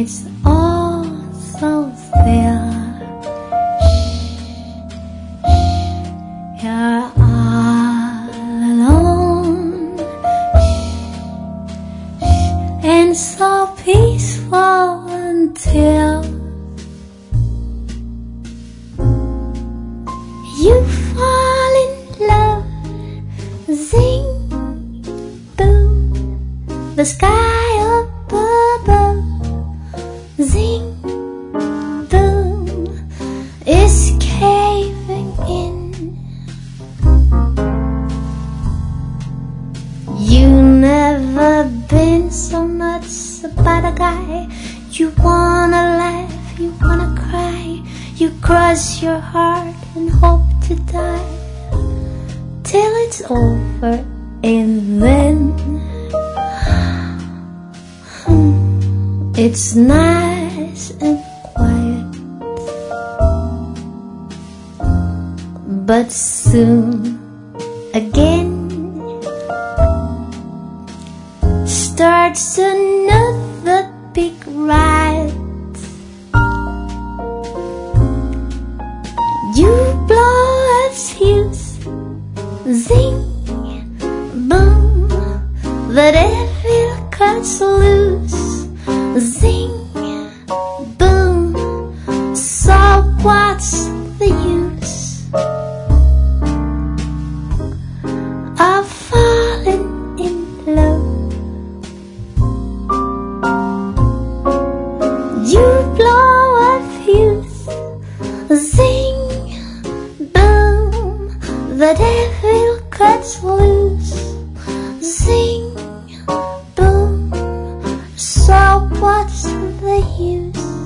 is also there. You're all alone and so peaceful until you fall in love. Zing, boom, the sky up above. Zing, boom, is caving in. You never been so nuts about a guy. You wanna laugh, you wanna cry. You cross your heart and hope to die till it's over, and then it's nice and quiet. But soon again starts another big riot. You blow a fuse, zing, boom, the devil cuts loose. Zing, boom, so what's the use of falling in love? You blow a fuse, zing, boom, the devil cuts loose. Zing, boom, so what's the use?